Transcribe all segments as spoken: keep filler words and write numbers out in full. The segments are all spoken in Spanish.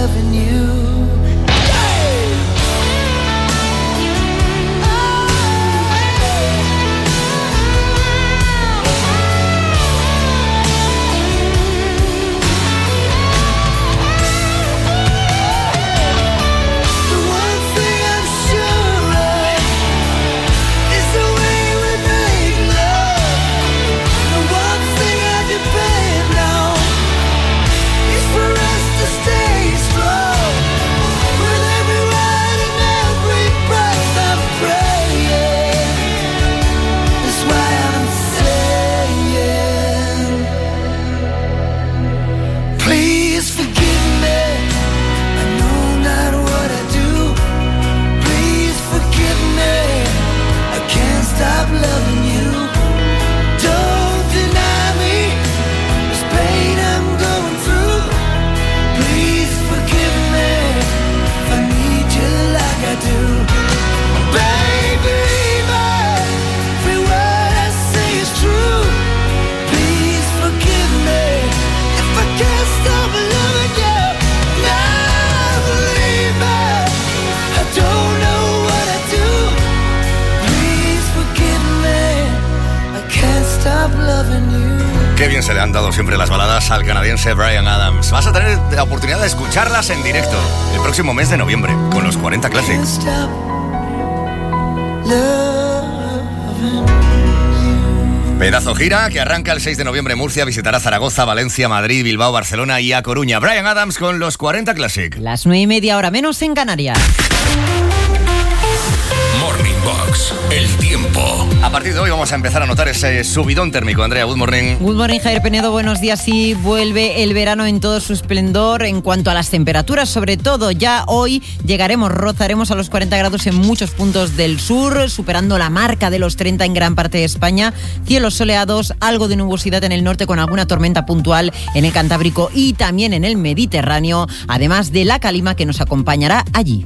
loving you. Qué bien se le han dado siempre las baladas al canadiense Bryan Adams. Vas a tener la oportunidad de escucharlas en directo el próximo mes de noviembre con los cuarenta Classics. Pedazo gira que arranca el seis de noviembre en Murcia, visitará Zaragoza, Valencia, Madrid, Bilbao, Barcelona y A Coruña. Bryan Adams con los cuarenta Classic. Las nueve y media, hora menos en Canarias. Morning Box, el tiempo. A partir de hoy vamos a empezar a notar ese subidón térmico. Andrea, good morning. Good morning, Javier Penedo, buenos días. Sí, vuelve el verano en todo su esplendor. En cuanto a las temperaturas, sobre todo, ya hoy llegaremos, rozaremos a los cuarenta grados en muchos puntos del sur, superando la marca de los treinta en gran parte de España. Cielos soleados, algo de nubosidad en el norte con alguna tormenta puntual en el Cantábrico y también en el Mediterráneo, además de la calima que nos acompañará allí.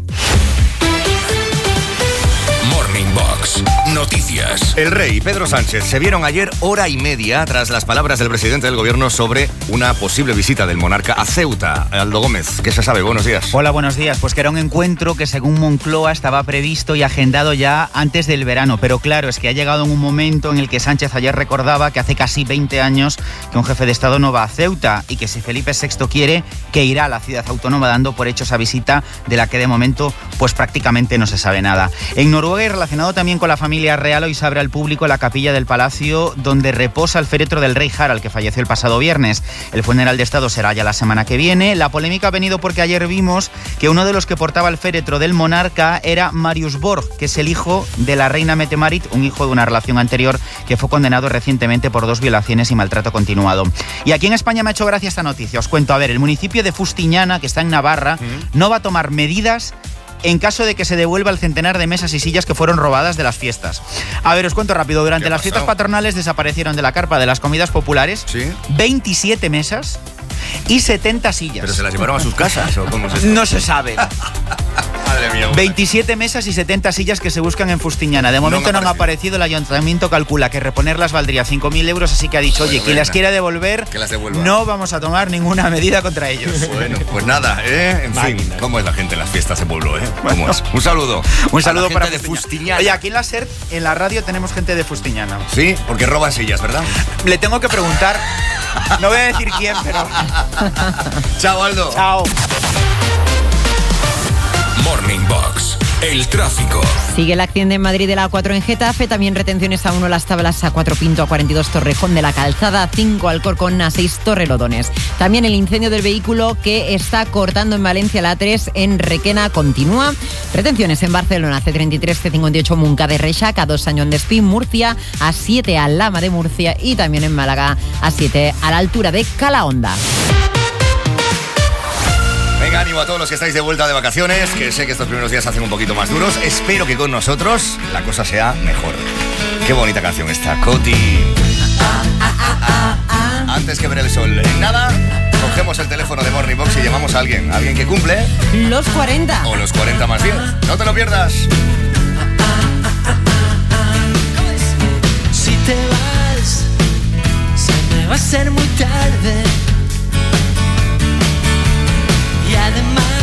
Morning Box, noticias. El rey y Pedro Sánchez se vieron ayer hora y media tras las palabras del presidente del gobierno sobre una posible visita del monarca a Ceuta. Aldo Gómez, ¿qué se sabe? Buenos días. Hola, buenos días. Pues que era un encuentro que según Moncloa estaba previsto y agendado ya antes del verano. Pero claro, es que ha llegado en un momento en el que Sánchez ayer recordaba que hace casi veinte años que un jefe de Estado no va a Ceuta y que si Felipe sexto quiere, que irá a la ciudad autónoma, dando por hecho esa visita de la que de momento pues prácticamente no se sabe nada. En Noruega, y relacionado también con la familia real, hoy se abre al público la capilla del palacio donde reposa el féretro del rey Harald, que falleció el pasado viernes. El funeral de Estado será ya la semana que viene. La polémica ha venido porque ayer vimos que uno de los que portaba el féretro del monarca era Marius Borg, que es el hijo de la reina Mette-Marit, un hijo de una relación anterior que fue condenado recientemente por dos violaciones y maltrato continuado. Y aquí en España me ha hecho gracia esta noticia. Os cuento, a ver, el municipio de Fustiñana, que está en Navarra, mm. no va a tomar medidas en caso de que se devuelva el centenar de mesas y sillas que fueron robadas de las fiestas. A ver, os cuento rápido. Durante las fiestas patronales desaparecieron de la carpa de las comidas populares ¿Sí? veintisiete mesas y setenta sillas. ¿Pero se las llevaron a sus casas o cómo se sabe? No se sabe. Madre mía. veintisiete mesas y setenta sillas que se buscan en Fustiñana. De momento no han, no han aparecido. El ayuntamiento calcula que reponerlas valdría cinco mil euros, así que ha dicho, bueno, oye, quien las quiera devolver, que las devuelva. No vamos a tomar ninguna medida contra ellos. Bueno, pues nada, ¿eh? En Máquina. fin, ¿cómo es la gente en las fiestas de pueblo, eh? ¿Cómo bueno. es? Un saludo. Un saludo para de Fustiñana. Oye, aquí en la SER, en la radio, tenemos gente de Fustiñana. Sí, porque roban sillas, ¿verdad? Le tengo que preguntar. No voy a decir quién, pero... Chao, Aldo. Chao. Morning Box, el tráfico. Sigue el accidente en Madrid de la A cuatro en Getafe, también retenciones a uno Las Tablas, A cuatro Pinto, A cuarenta y dos Torrejón de la Calzada, A cinco Alcorcón, A seis Torrelodones. También el incendio del vehículo que está cortando en Valencia, la A tres en Requena continúa. Retenciones en Barcelona, C treinta y tres, C cincuenta y ocho Munca de Reixac, A dos Añón de Espín, Murcia, A siete Alhama de Murcia y también en Málaga, A siete a la altura de Calahonda. Venga, ánimo a todos los que estáis de vuelta de vacaciones, que sé que estos primeros días hacen un poquito más duros. Espero que con nosotros la cosa sea mejor. Qué bonita canción esta, Coti. Antes que ver el sol. En nada, cogemos el teléfono de Morning Box y llamamos a alguien. Alguien que cumple los cuarenta. O los cuarenta más diez. No te lo pierdas. Si te vas, se me va a hacer muy tarde. Y además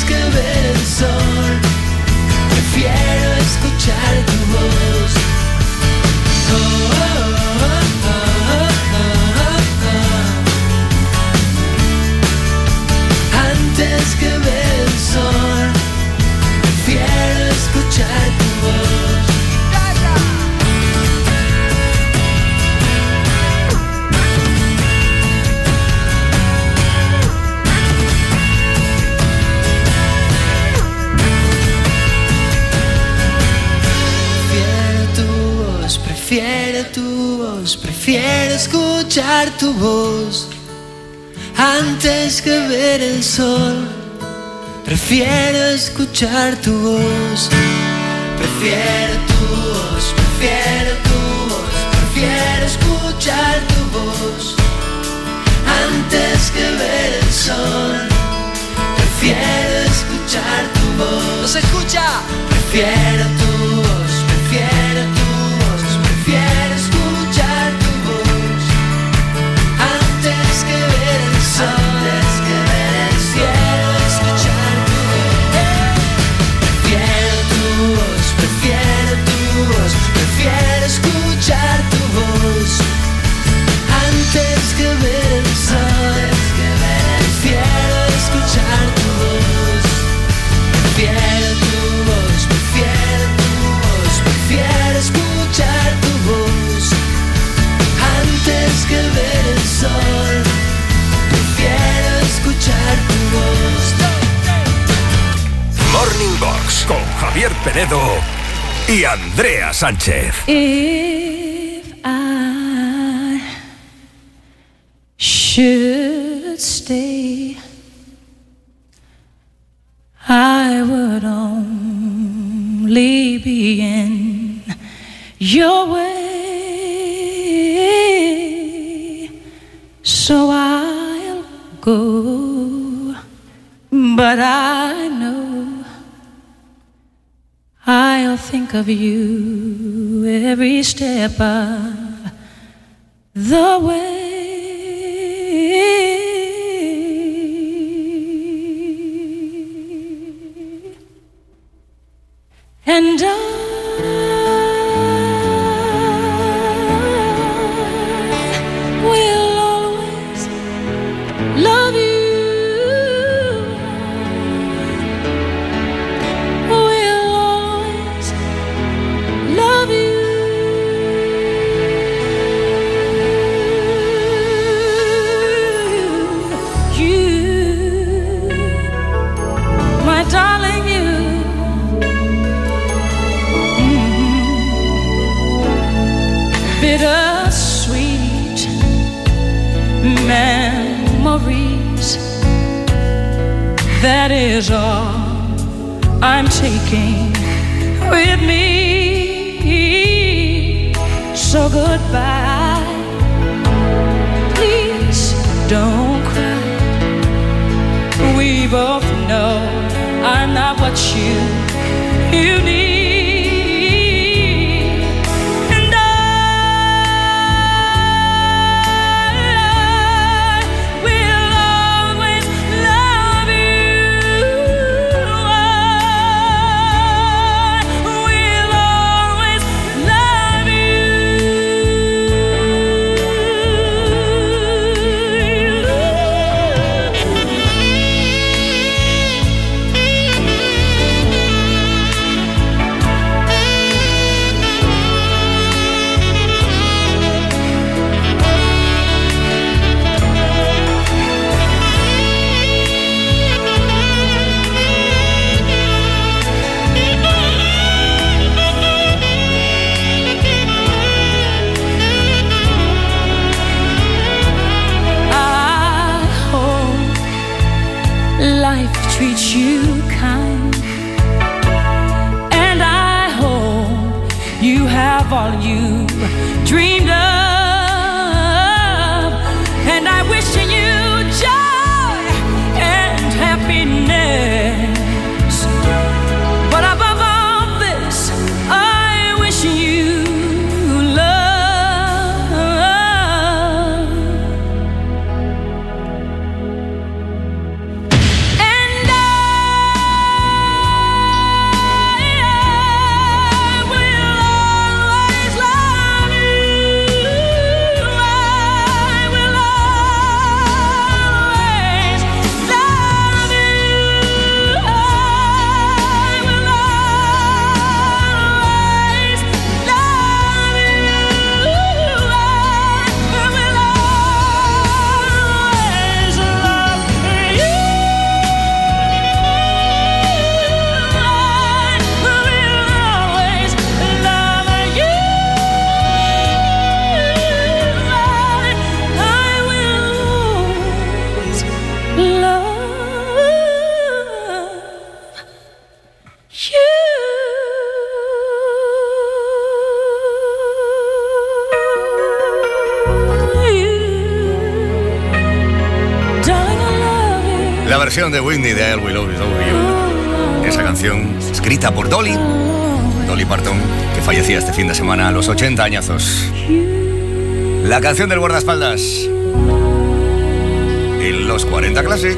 que ver el sol, prefiero escuchar tu voz. Oh, oh, oh, oh, oh, oh. Antes que ver el sol, prefiero escuchar tu voz. Prefiero tu voz, prefiero escuchar tu voz. Antes que ver el sol, prefiero escuchar tu voz. Prefiero tu voz, prefiero tu voz, prefiero escuchar tu voz. Antes que ver el sol, prefiero escuchar tu voz. ¿No se escucha? Prefiero tu voz, prefiero tu voz, prefiero escuchar tu voz. Antes que ver el sol, antes que ver el cielo, escuchar tu voz. Prefiero tu voz, prefiero tu voz, prefiero escuchar tu voz. Antes que ver el sol, prefiero escuchar tu voz. Prefiero tu voz, prefiero tu voz, prefiero escuchar tu voz. Antes que ver el sol, prefiero escuchar tu voz. Morning Box con Javier Penedo y Andrea Sánchez. If I should stay, I would only be in your way, so I'll go, but I know I'll think of you every step of the way. And I will always love you, will always love you. You, my darling, you. Bittersweet memories, that is all I'm taking with me. So goodbye, please don't cry. We both know I'm not what you, you need. versión de Whitney de I Will Always Love You. Esa canción escrita por Dolly, Dolly Parton, que fallecía este fin de semana a los ochenta añazos. La canción del guardaespaldas en los cuarenta Classic.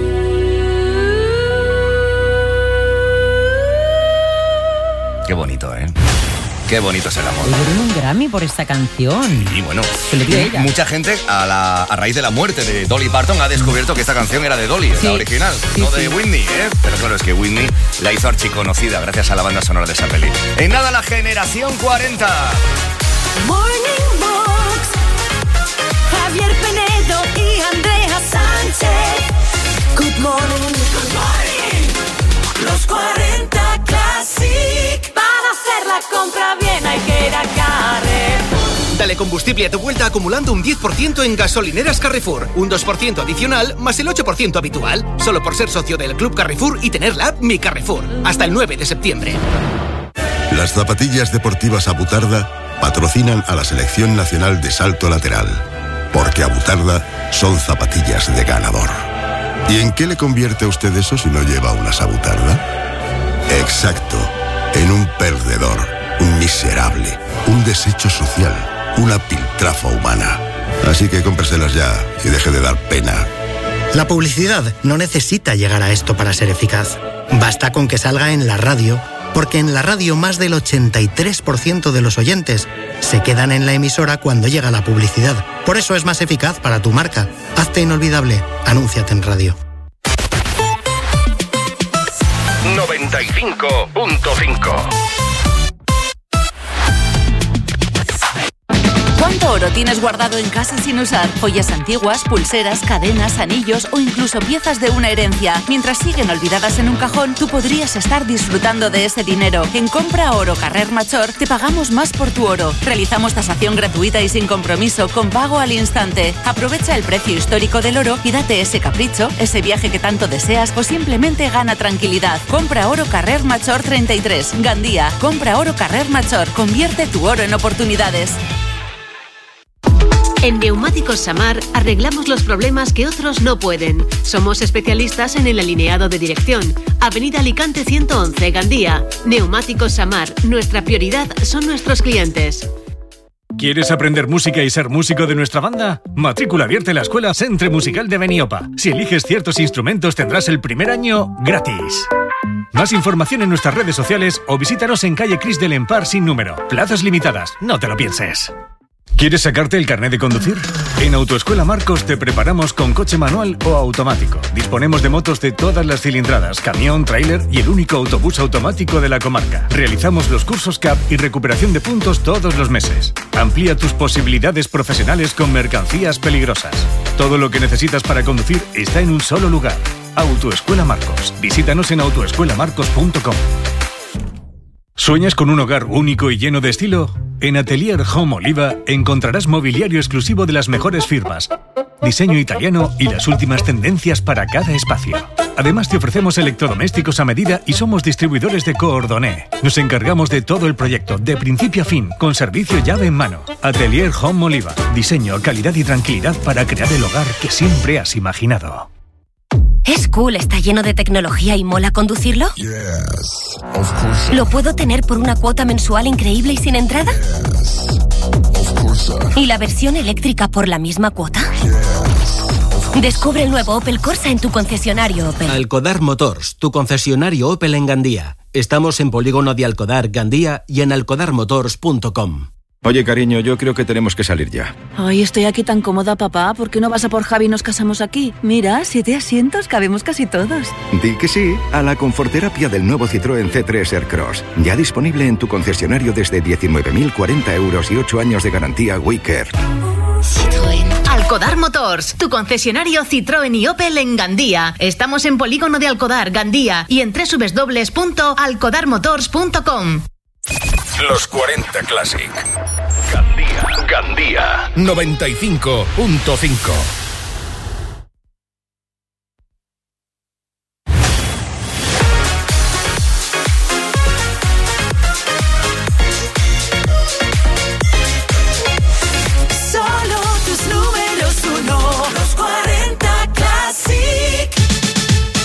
Qué bonito, ¿eh? Qué bonito es el amor. Le dieron un Grammy por esta canción. Y bueno, Se le dio ella. mucha gente a, la, a raíz de la muerte de Dolly Parton ha descubierto que esta canción era de Dolly, Sí. la original, Sí, no sí. de Whitney, ¿eh? Pero claro, es que Whitney la hizo archiconocida gracias a la banda sonora de esa peli. En nada, la generación cuarenta. Morning Box, Javier Penedo y Andrea Sánchez. Good morning, good morning. Los cuarenta Classic. Para hacer la compra bien hay que ir a Carrefour. Dale combustible a tu vuelta acumulando un diez por ciento en gasolineras Carrefour, un dos por ciento adicional más el ocho por ciento habitual, solo por ser socio del Club Carrefour y tener la app Mi Carrefour. Hasta el nueve de septiembre. Las zapatillas deportivas Abutarda patrocinan a la Selección Nacional de Salto Lateral, porque Abutarda son zapatillas de ganador. ¿Y en qué le convierte a usted eso si no lleva unas Abutarda? Exacto, en un perdedor, un miserable, un desecho social, una piltrafa humana. Así que cómpreselas ya y deje de dar pena. La publicidad no necesita llegar a esto para ser eficaz. Basta con que salga en la radio, porque en la radio más del ochenta y tres por ciento de los oyentes se quedan en la emisora cuando llega la publicidad. Por eso es más eficaz para tu marca. Hazte inolvidable. Anúnciate en radio. noventa y cinco punto cinco. ¿Cuánto oro tienes guardado en casa sin usar? Joyas antiguas, pulseras, cadenas, anillos o incluso piezas de una herencia. Mientras siguen olvidadas en un cajón, tú podrías estar disfrutando de ese dinero. En Compra Oro Carrer Major te pagamos más por tu oro. Realizamos tasación gratuita y sin compromiso, con pago al instante. Aprovecha el precio histórico del oro y date ese capricho, ese viaje que tanto deseas o simplemente gana tranquilidad. Compra Oro Carrer Major treinta y tres, Gandía. Compra Oro Carrer Major. Convierte tu oro en oportunidades. En Neumáticos Samar arreglamos los problemas que otros no pueden. Somos especialistas en el alineado de dirección. Avenida Alicante ciento once, Gandía. Neumáticos Samar. Nuestra prioridad son nuestros clientes. ¿Quieres aprender música y ser músico de nuestra banda? Matrícula abierta en la Escuela Centre Musical de Beniopa. Si eliges ciertos instrumentos tendrás el primer año gratis. Más información en nuestras redes sociales o visítanos en calle Cris del Empar sin número. Plazas limitadas, no te lo pienses. ¿Quieres sacarte el carnet de conducir? En Autoescuela Marcos te preparamos con coche manual o automático. Disponemos de motos de todas las cilindradas, camión, tráiler y el único autobús automático de la comarca. Realizamos los cursos C A P y recuperación de puntos todos los meses. Amplía tus posibilidades profesionales con mercancías peligrosas. Todo lo que necesitas para conducir está en un solo lugar. Autoescuela Marcos. Visítanos en autoescuela marcos punto com. ¿Sueñas con un hogar único y lleno de estilo? En Atelier Home Oliva encontrarás mobiliario exclusivo de las mejores firmas, diseño italiano y las últimas tendencias para cada espacio. Además te ofrecemos electrodomésticos a medida y somos distribuidores de Coordonné. Nos encargamos de todo el proyecto, de principio a fin, con servicio llave en mano. Atelier Home Oliva. Diseño, calidad y tranquilidad para crear el hogar que siempre has imaginado. ¿Es cool, está lleno de tecnología y mola conducirlo? Yes, of course. ¿Lo puedo tener por una cuota mensual increíble y sin entrada? Yes, of course. ¿Y la versión eléctrica por la misma cuota? Yes. Descubre el nuevo Opel Corsa en tu concesionario Opel. Alcodar Motors, tu concesionario Opel en Gandía. Estamos en Polígono de Alcodar, Gandía y en alcodar motors punto com. Oye, cariño, yo creo que tenemos que salir ya. Ay, estoy aquí tan cómoda, papá. ¿Por qué no vas a por Javi y nos casamos aquí? Mira, siete asientos, cabemos casi todos. Di que sí a la conforterapia del nuevo Citroën C tres Aircross. Ya disponible en tu concesionario desde diecinueve mil cuarenta euros y ocho años de garantía WeCare. Citroën. Alcodar Motors, tu concesionario Citroën y Opel en Gandía. Estamos en Polígono de Alcodar, Gandía y en doble u doble u doble u punto alcodar motors punto com. Los cuarenta Classic. Gandía. Gandía. noventa y cinco punto cinco. Solo tus números uno. Los cuarenta Classic.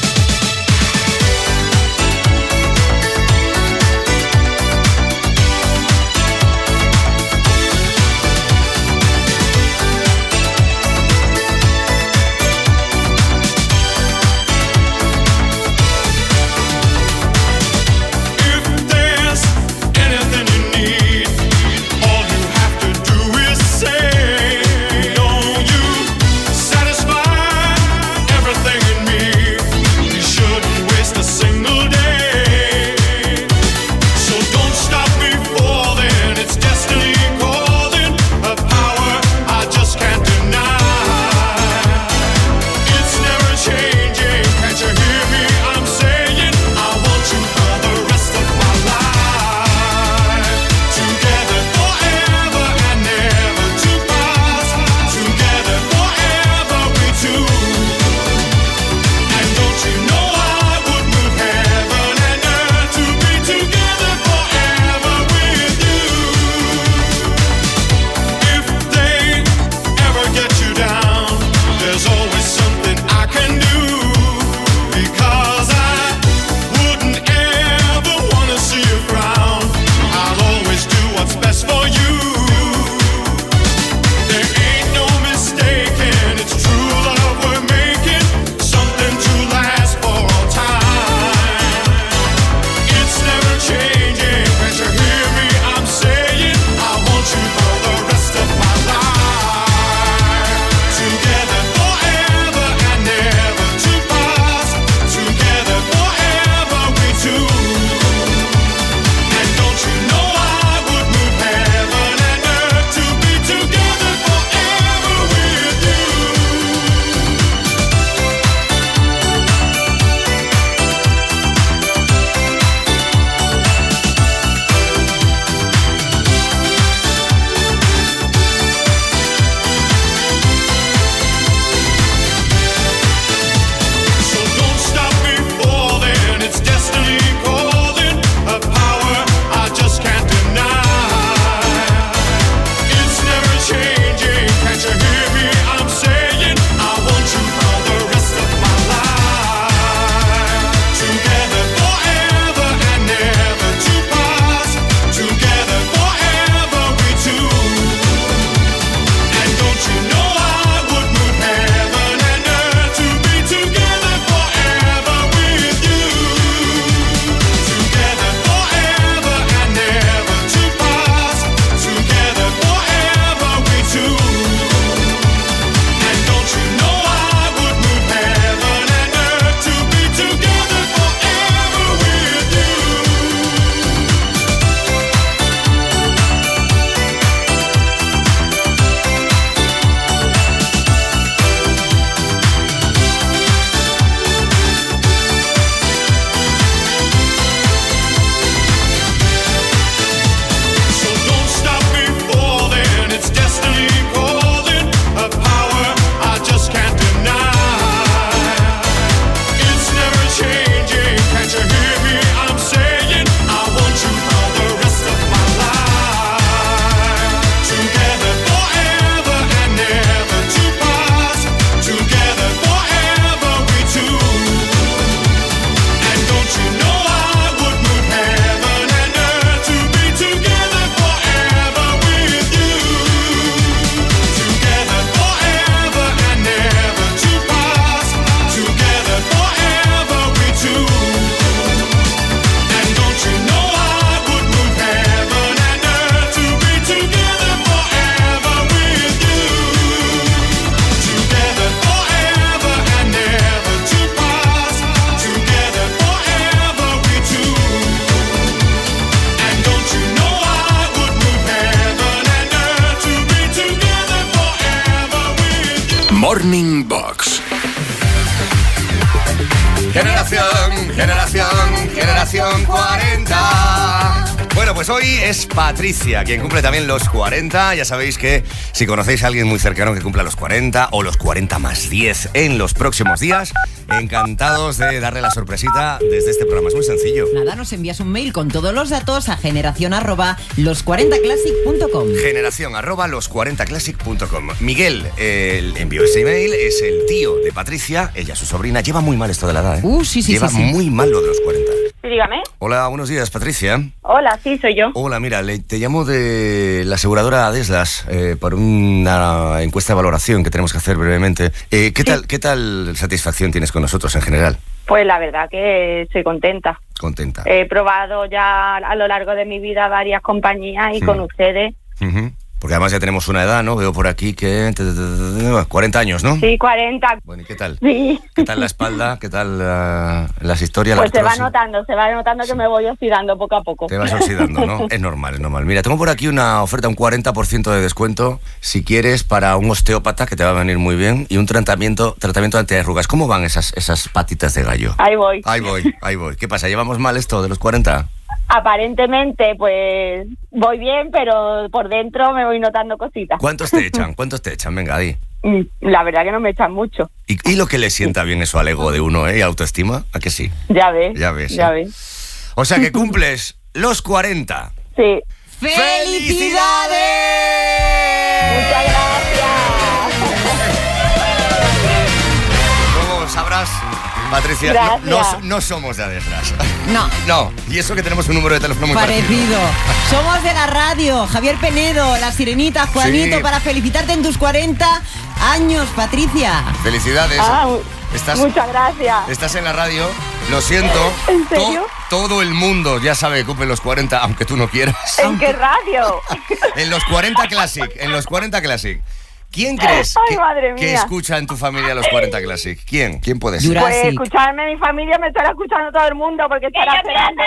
Morning Box. Generación, generación, generación cuarenta. Bueno, pues hoy es Patricia, quien cumple también los cuarenta. Ya sabéis que si conocéis a alguien muy cercano que cumpla los cuarenta o los cuarenta más diez en los próximos días, encantados de darle la sorpresita desde este programa. Es muy sencillo. Nada, nos envías un mail con todos los datos a generación arroba los cuarenta classic punto com. Generación arroba los cuarenta classic punto com. Miguel eh, envió ese email, es el tío de Patricia, ella su sobrina. Lleva muy mal esto de la edad, ¿eh? Uh, sí, sí, Lleva sí, sí. muy mal lo de los cuarenta. Sí, dígame. Hola, buenos días, Patricia. Hola, sí, soy yo. Hola, mira, le, te llamo de la aseguradora Adeslas eh, por una encuesta de valoración que tenemos que hacer brevemente. Eh, ¿qué, sí. tal, ¿Qué tal satisfacción tienes con nosotros en general? Pues la verdad que estoy contenta. Contenta. He probado ya a lo largo de mi vida varias compañías y mm. con ustedes. Uh-huh. Porque además ya tenemos una edad, ¿no? Veo por aquí que... cuarenta años, ¿no? Sí, cuarenta. Bueno, ¿y qué tal? Sí. ¿Qué tal la espalda? ¿Qué tal uh, las historias? Pues la se va notando, se va notando que me voy oxidando poco a poco. Te vas oxidando, ¿no? Es normal, es normal. Mira, tengo por aquí una oferta, un cuarenta por ciento de descuento, si quieres, para un osteópata, que te va a venir muy bien, y un tratamiento tratamiento antiarrugas. ¿Cómo van esas, esas patitas de gallo? Ahí voy. Ahí voy, ahí voy. ¿Qué pasa? ¿Llevamos mal esto de los cuarenta? Aparentemente, pues voy bien, pero por dentro me voy notando cositas. ¿Cuántos te echan? ¿Cuántos te echan? Venga, di. La verdad que no me echan mucho. ¿Y, y lo que le sienta bien eso al ego de uno, eh? ¿Autoestima? ¿A que sí? Ya ves. Ya ves. Ya ¿eh? ves. O sea que cumples los cuarenta. Sí. ¡Felicidades! Muchas gracias. Como sabrás, Patricia, no, no, no somos de Adeslas. No. No, y eso que tenemos un número de teléfono muy parecido. Parecido. Somos de la radio, Javier Penedo, La Sirenita, Juanito, sí. Para felicitarte en tus cuarenta años, Patricia. Felicidades. Ah, estás, muchas gracias. Estás en la radio, lo siento. ¿En serio? To, todo el mundo ya sabe que cumplen los cuarenta, aunque tú no quieras. ¿En qué radio? En los cuarenta Classic, en los cuarenta Classic. ¿Quién crees Ay, que, que escucha en tu familia los cuarenta Classic? ¿Quién? ¿Quién puede ser? Pues escucharme mi familia me estará escuchando todo el mundo porque estará esperando.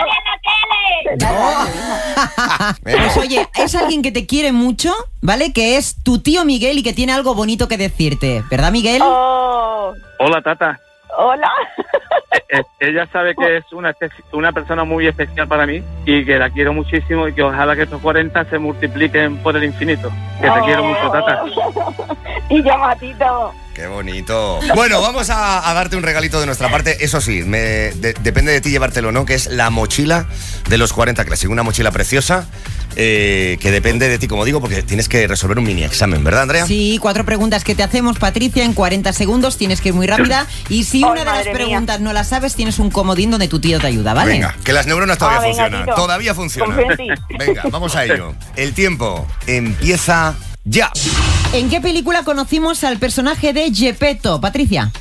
No. Pues oye, es alguien que te quiere mucho, ¿vale? Que es tu tío Miguel y que tiene algo bonito que decirte, ¿verdad, Miguel? Oh. Hola, Tata. Hola. Eh, ella sabe que es una, una persona muy especial para mí y que la quiero muchísimo y que ojalá que estos cuarenta se multipliquen por el infinito. Que oh. te quiero mucho, Tata. Y yo, Matito. ¡Qué bonito! Bueno, vamos a, a darte un regalito de nuestra parte. Eso sí, me, de, depende de ti llevártelo o no, que es la mochila de los cuarenta Classic. Una mochila preciosa eh, que depende de ti, como digo, porque tienes que resolver un mini examen, ¿verdad, Andrea? Sí, cuatro preguntas que te hacemos, Patricia, en cuarenta segundos. Tienes que ir muy rápida. Y si oh, una de las mía. preguntas no la sabes, tienes un comodín donde tu tío te ayuda, ¿vale? Venga, que las neuronas todavía ah, venga, funcionan. Tito. Todavía funcionan. Confío en ti. Venga, vamos a ello. El tiempo empieza ya. ¿En qué película conocimos al personaje de Gepetto, Patricia?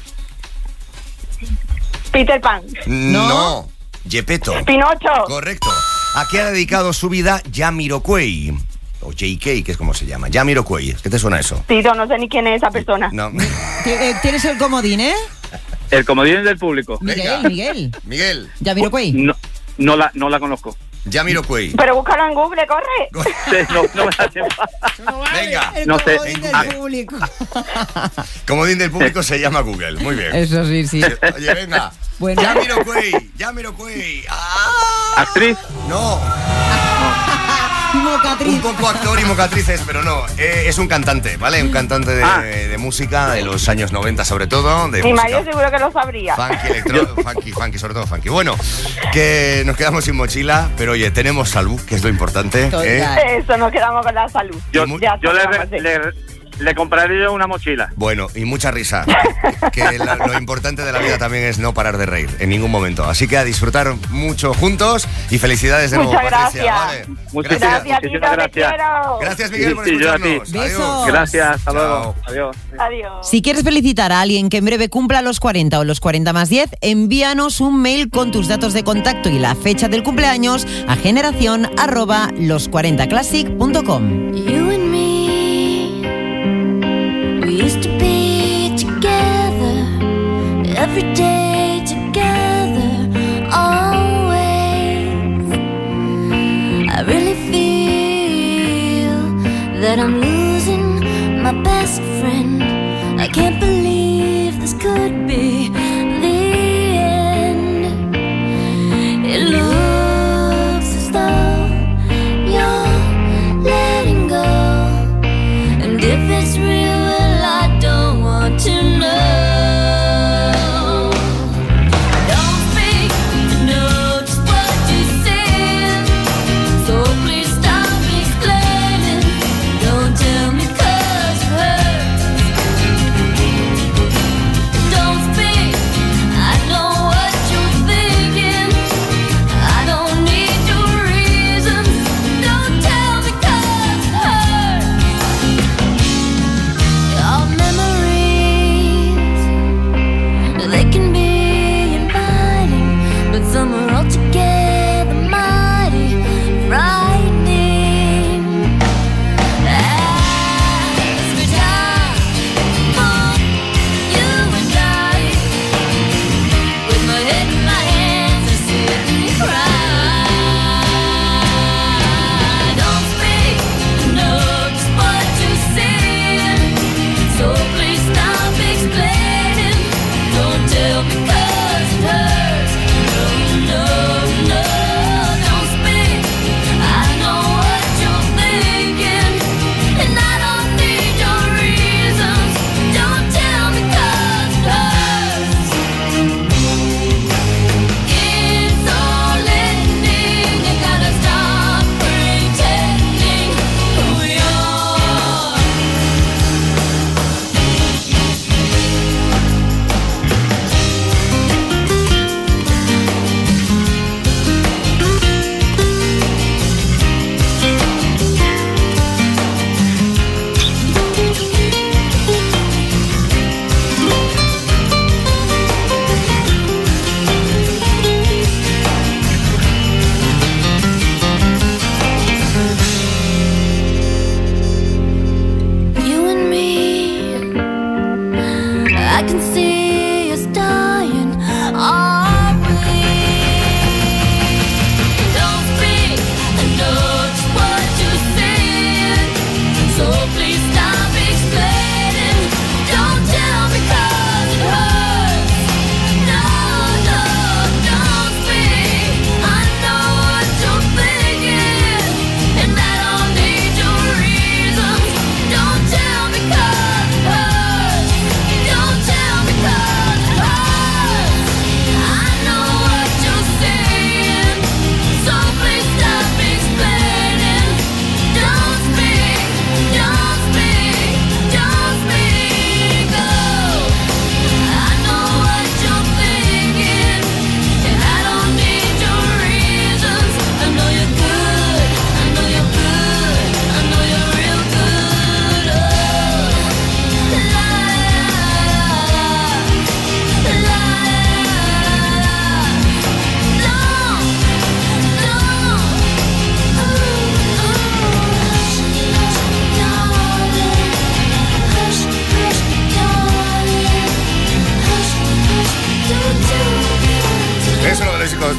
Peter Pan. No. No. Gepetto. Pinocho. Correcto. ¿A qué ha dedicado su vida Jamiroquai? O J K, que es como se llama. Jamiroquai. ¿Qué te suena eso? Tito, no sé ni quién es esa persona. No. Tienes el comodín, ¿eh? El comodín del público. Miguel, Venga. Miguel. Miguel. Jamiroquai. No, no, la, no la conozco. Jamiroquai. Pero búscalo en Google, corre. Sí, no, no me da tiempo. Venga. El No sé. comodín del Ah. público. Comodín del público se llama Google. Muy bien. Eso sí, sí. Oye, venga. Bueno. Jamiroquai. Jamiroquai. ¡Ah! ¿Actriz? No. Mocatriz. Un poco actor y mocatrices, pero no. Eh, es un cantante, ¿vale? Un cantante de, Ah. de música de los años noventa, sobre todo. De Mi música Mario seguro que lo sabría. funky, electro, funky, funky, sobre todo funky. Bueno, que nos quedamos sin mochila, pero oye, tenemos salud, que es lo importante. ¿eh? Eso, nos quedamos con la salud. Yo, Ya yo le, sabemos, sí. le, le compraré yo una mochila. Bueno, y mucha risa. Que la- lo importante de la vida también es no parar de reír en ningún momento. Así que a disfrutar mucho juntos y felicidades de nuevo, Muchas Patricia. gracias. ¿vale? Muchas Gracias, Tito, muchísimas te gracias. quiero. Gracias, Miguel, por Sí, yo a ti. escucharnos. Besos. Adiós. Gracias, hasta Chao. luego. Adiós. Adiós. Si quieres felicitar a alguien que en breve cumpla los cuarenta o los cuarenta más diez, envíanos un mail con tus datos de contacto y la fecha del cumpleaños a generación arroba los cuarenta classic punto com. You and me, we used to be together, every day together, always. I really feel that I'm losing my best friend. I can't believe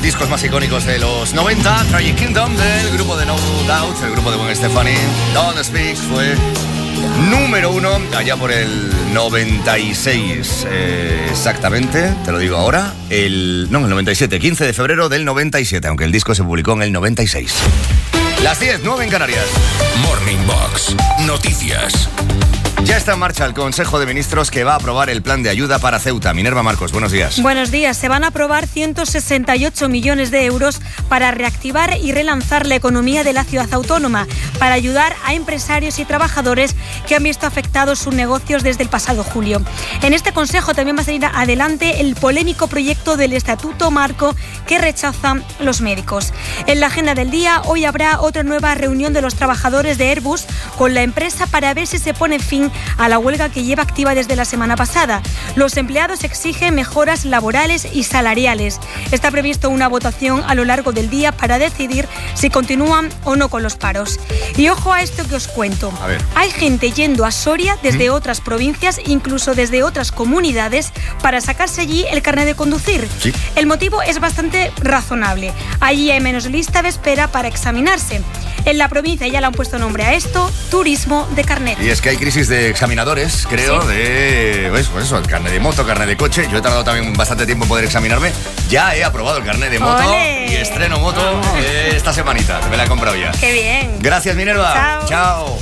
discos más icónicos de los noventa. Tragic Kingdom del grupo de No Doubt, el grupo de Gwen Stefani. Don't Speak fue número uno allá por el noventa y seis, eh, exactamente, te lo digo ahora. El, no, el noventa y siete, quince de febrero del noventa y siete, aunque el disco se publicó en el noventa y seis. Las diez, nueve en Canarias. Morning Box, noticias. Ya está en marcha el Consejo de Ministros que va a aprobar el plan de ayuda para Ceuta. Minerva Marcos, buenos días. Buenos días. Se van a aprobar ciento sesenta y ocho millones de euros para reactivar y relanzar la economía de la ciudad autónoma, para ayudar a empresarios y trabajadores que han visto afectados sus negocios desde el pasado julio. En este Consejo también va a salir adelante el polémico proyecto del Estatuto Marco que rechazan los médicos. En la agenda del día, hoy habrá otra nueva reunión de los trabajadores de Airbus con la empresa para ver si se pone fin a la huelga que lleva activa desde la semana pasada. Los empleados exigen mejoras laborales y salariales. Está previsto una votación a lo largo del día para decidir si continúan o no con los paros. Y ojo a esto que os cuento. A ver. Hay gente yendo a Soria desde ¿Mm? otras provincias, incluso desde otras comunidades, para sacarse allí el carnet de conducir. Sí. El motivo es bastante razonable. Allí hay menos lista de espera para examinarse. En la provincia ya le han puesto nombre a esto, turismo de carnet. Y es que hay crisis de examinadores, creo, ¿sí? de pues, pues eso, el carnet de moto, carnet de coche. Yo he tardado también bastante tiempo en poder examinarme. Ya he aprobado el carnet de moto. ¡Ole! Y estreno moto eh, esta semanita. Me la he comprado ya. ¡Qué bien! Gracias, Minerva. Chao. Chao.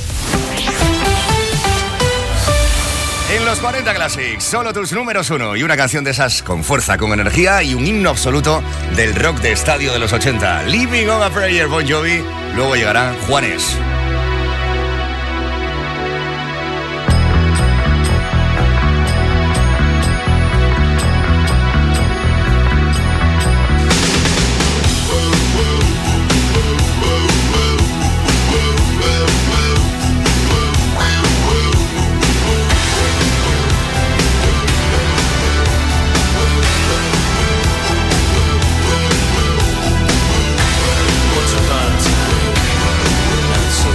En los cuarenta Classics, solo tus números uno y una canción de esas con fuerza, con energía y un himno absoluto del rock de estadio de los ochenta. Living on a Prayer, Bon Jovi. Luego llegará Juanes. What's about?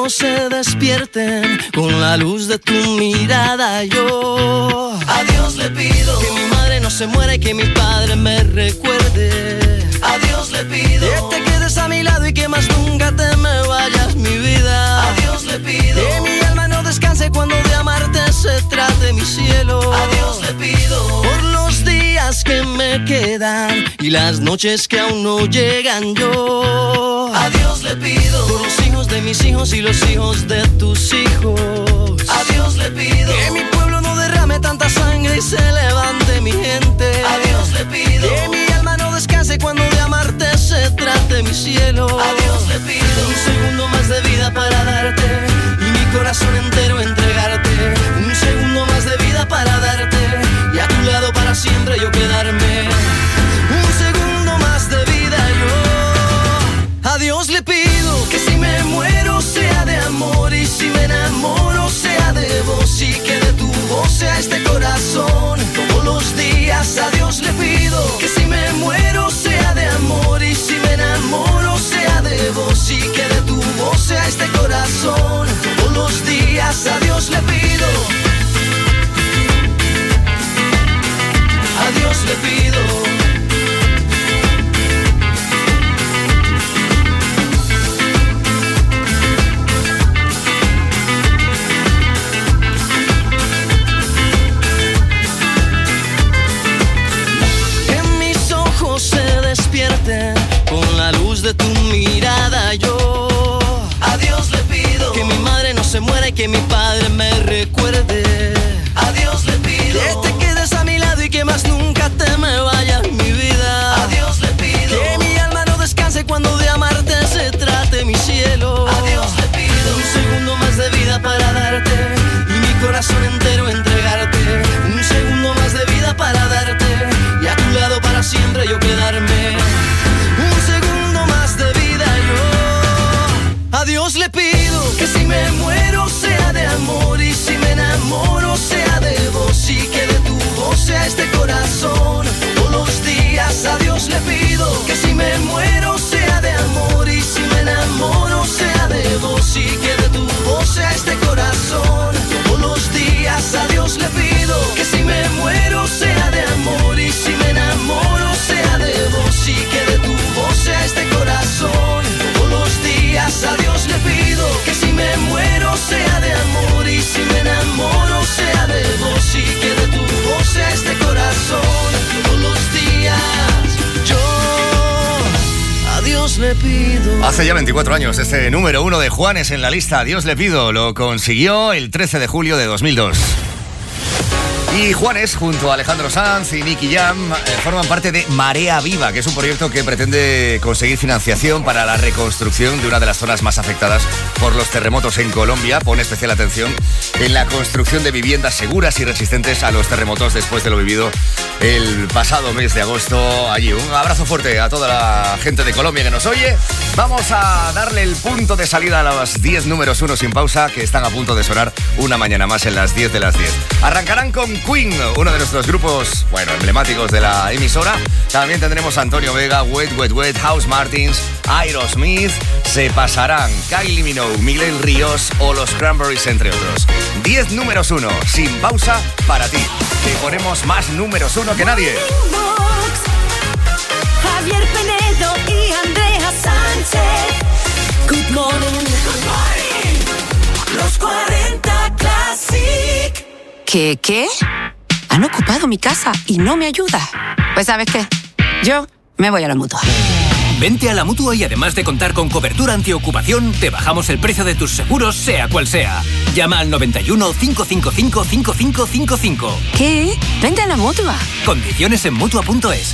ojos se despierten con la luz de tu mirada. Yo a Dios le pido que mi madre no se muera y que mi padre me recuerde. A Dios le pido que te quedes a mi lado y que más nunca te me vayas, mi vida. A Dios le pido que mi alma no descanse cuando de amarte se trate, mi cielo. A Dios le pido por los días que me quedan y las noches que aún no llegan. Yo a Dios le pido por los hijos de mis hijos y los hijos de tus hijos. A Dios le pido que mi pueblo no derrame tanta sangre y se levante mi gente. A Dios le pido que mi alma no descanse cuando de amarte se trate, mi cielo. A Dios le pido un segundo más de vida para darte y mi corazón entero entregarte. Un segundo más de vida para darte y a tu lado para siempre yo quedarme. Un segundo más de vida yo a Dios le pido que si me muero sea de amor y si me enamoro sea de vos y que de tu voz sea este corazón todos los días. A Dios le pido que si me muero sea de amor y si me enamoro sea de vos y que de tu voz sea este corazón todos los días. A Dios le pido, a Dios le pido. Con la luz de tu mirada yo a Dios le pido que mi madre no se muera y que mi padre me recuerde. A Dios le pido que te quedes a mi lado y que más nunca te me vayas, mi vida. A Dios le pido que mi alma no descanse cuando de amarte se trate, mi cielo. A Dios le pido un segundo más de vida para darte y mi corazón entero entregarte. Un segundo más de vida para darte y a tu lado para siempre yo quedarme. Un segundo más de vida yo a Dios le pido que si me muero sea de amor y si me enamoro sea de vos y que de tu voz sea este corazón todos los días. A Dios le pido que si me muero sea de amor y si me enamoro sea de vos y que de tu voz sea este corazón todos los días. A Dios le pido que si me muero sea de amor y si me enamoro sea de vos y que de tu voz sea este corazón todos los días. A Dios le pido que si me muero sea de amor y si me enamoro sea de vos y que de tu voz sea este corazón todos los días. Yo a Dios le pido. Hace ya veinticuatro años este número uno de Juanes en la lista A Dios le pido lo consiguió el trece de julio de dos mil dos. Y Juanes, junto a Alejandro Sanz y Nicky Jam, eh, forman parte de Marea Viva, que es un proyecto que pretende conseguir financiación para la reconstrucción de una de las zonas más afectadas por los terremotos en Colombia. Pone especial atención en la construcción de viviendas seguras y resistentes a los terremotos después de lo vivido el pasado mes de agosto allí. Un abrazo fuerte a toda la gente de Colombia que nos oye. Vamos a darle el punto de salida a los diez números uno sin pausa que están a punto de sonar una mañana más en las diez de las diez. Arrancarán con Queen, uno de nuestros grupos, bueno, emblemáticos de la emisora. También tendremos a Antonio Vega, Wet, Wet, Wet, House Martins, Aerosmith. Se pasarán Kylie Minogue, Miguel Ríos o los Cranberries, entre otros. diez números uno, sin pausa, para ti. Te ponemos más números uno que nadie. Javier Penedo y Andrea Sánchez. Good morning. Good morning. Los cuarenta Classic. ¿Qué, qué? Han ocupado mi casa y no me ayuda. Pues ¿sabes qué? Yo me voy a la Mutua. Vente a la Mutua y además de contar con cobertura antiocupación, te bajamos el precio de tus seguros, sea cual sea. Llama al noventa y uno, cinco cinco cinco, cinco cinco cinco cinco. ¿Qué? Vente a la Mutua. Condiciones en Mutua punto es.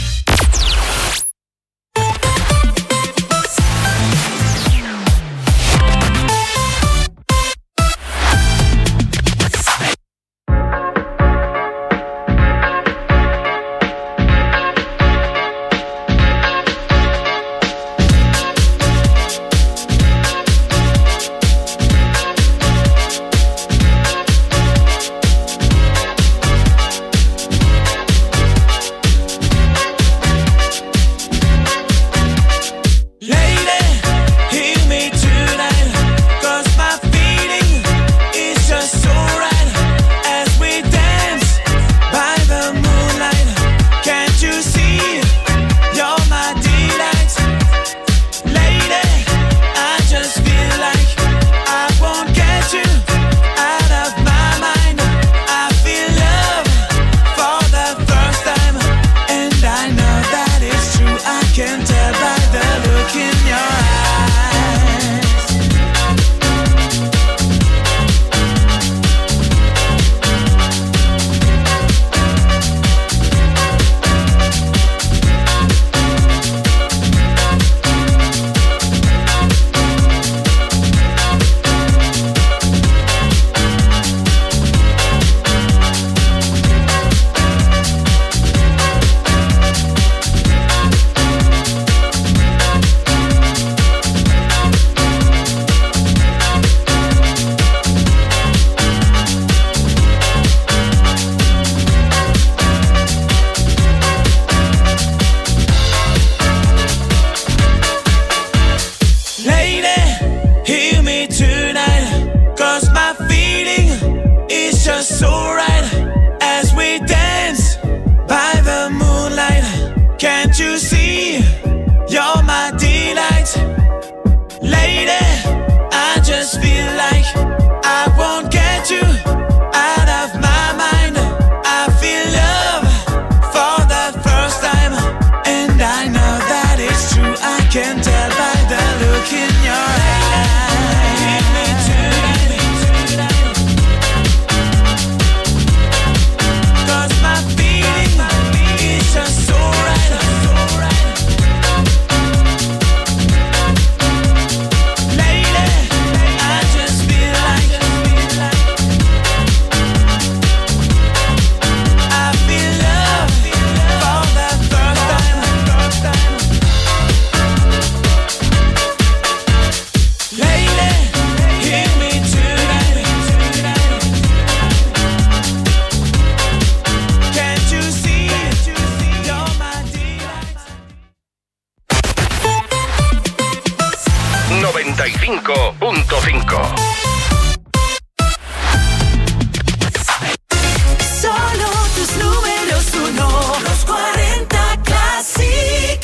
uno punto cinco. Solo tus números uno, los cuarenta Classic.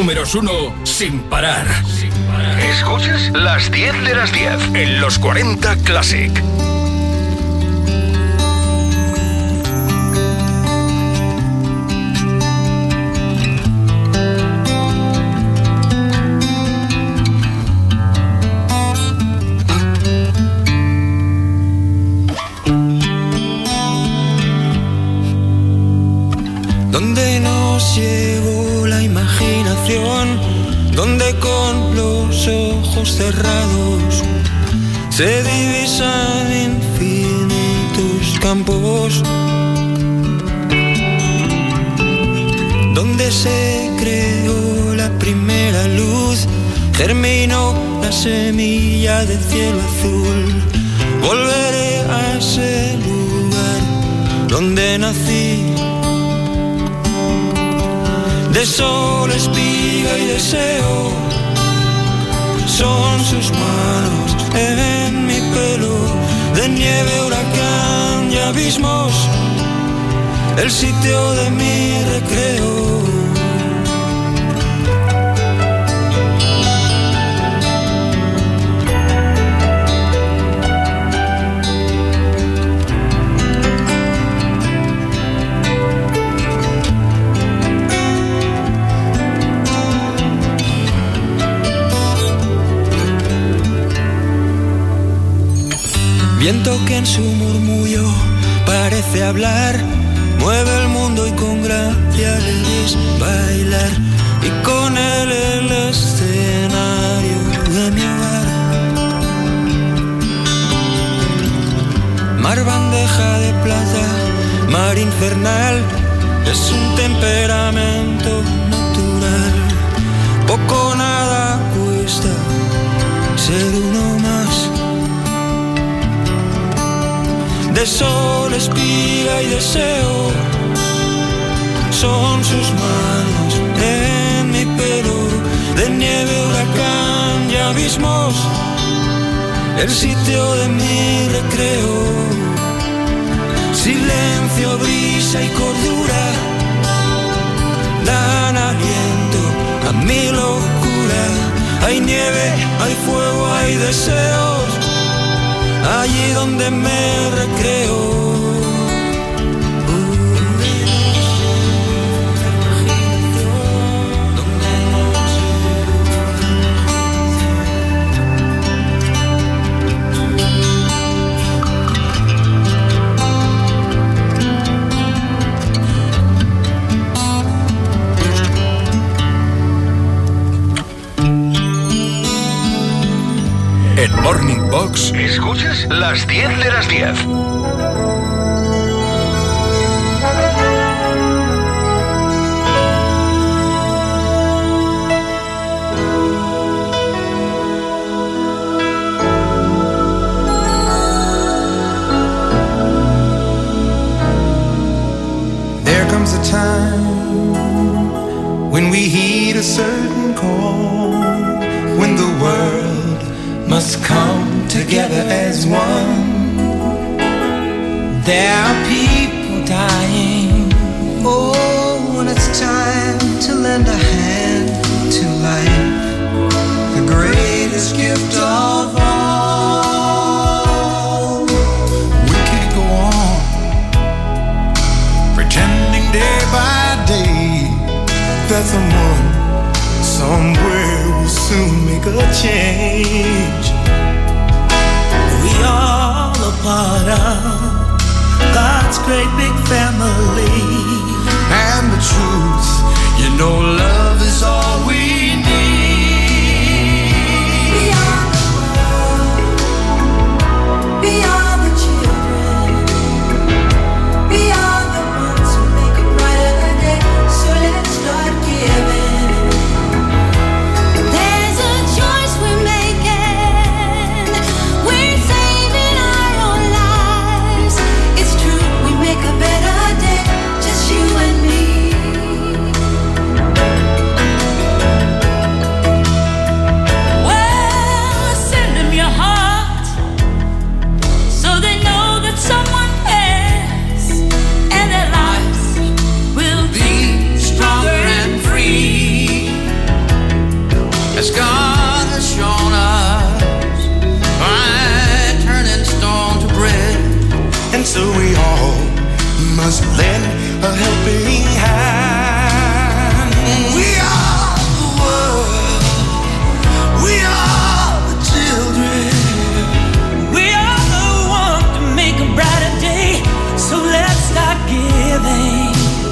números uno sin parar. Sin parar. Escuchas las diez de las diez en los cuarenta Classic. Donde nos llevó la imaginación, donde con los ojos cerrados se divisan infinitos campos, donde se creó la primera luz, germinó la semilla del cielo azul. Volveré a ese lugar donde nací. De sol, espiga y deseo, son sus manos en mi pelo. De nieve, huracán y abismos, el sitio de mi recreo. Viento que en su murmullo parece hablar, mueve el mundo y con gracia le ves bailar. Y con él el escenario de mi hogar. Mar bandeja de plata, mar infernal, es un temperamento natural. Poco o nada cuesta ser uno más. De sol, espiga y deseo, son sus manos en mi pelo. De nieve, huracán y abismos, el sitio de mi recreo. Silencio, brisa y cordura dan aliento a mi locura. Hay nieve, hay fuego, hay deseos, allí donde me recreo. En Morning Box, escuchas las diez de las diez. There comes a time when we heed a certain call, when the world must come together as one. There are people dying. Oh, when it's time to lend a hand to life, the greatest gift of all. We can't go on pretending day by day that someone somewhere will soon make a change. We all a part of God's great big family. And the truth, you know, love is all we need. Beyond the world, beyond the children, beyond the ones who make a brighter day. So let's start giving. as God has shown us, by turning stone to bread. And so we all must lend a helping hand. We are the world, we are the children, we are the one to make a brighter day. So let's start giving.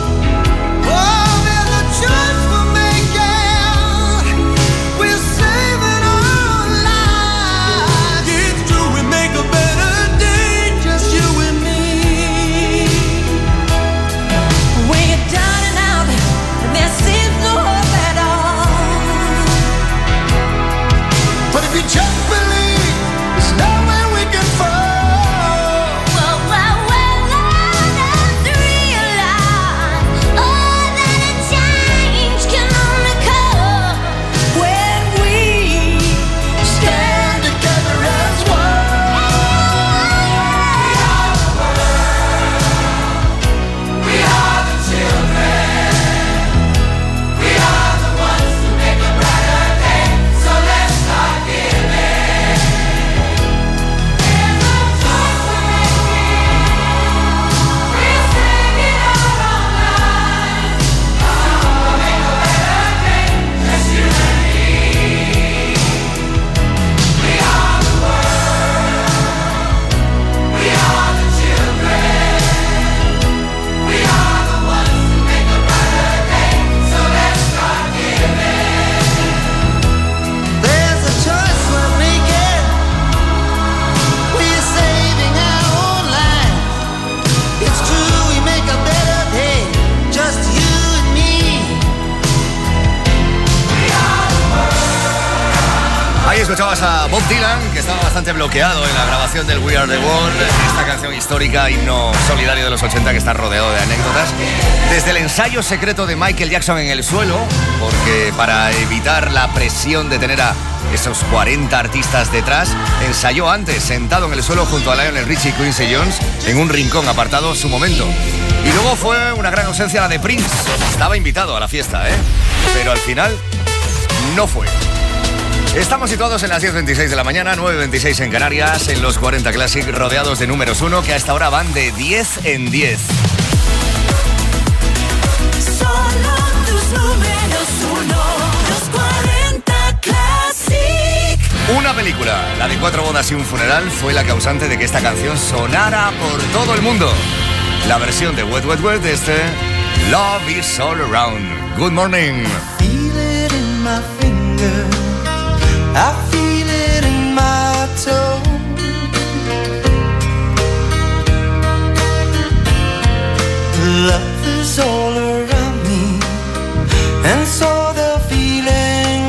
Escuchabas a Bob Dylan, que estaba bastante bloqueado en la grabación del We Are The World, esta canción histórica, himno solidario de los ochenta que está rodeado de anécdotas. Desde el ensayo secreto de Michael Jackson en el suelo, porque para evitar la presión de tener a esos cuarenta artistas detrás, ensayó antes, sentado en el suelo junto a Lionel Richie y Quincy Jones, en un rincón apartado, su momento. Y luego fue una gran ausencia la de Prince. Estaba invitado a la fiesta, ¿eh? Pero al final no fue. Estamos situados en las diez veintiséis de la mañana, nueve veintiséis en Canarias, en los cuarenta Classic, rodeados de números uno, que hasta ahora van de diez en diez. Solo tus números uno, los cuarenta Classic. Una película, la de Cuatro bodas y un funeral, fue la causante de que esta canción sonara por todo el mundo. La versión de Wet Wet Wet de este Love Is All Around. Good morning. Feel it in my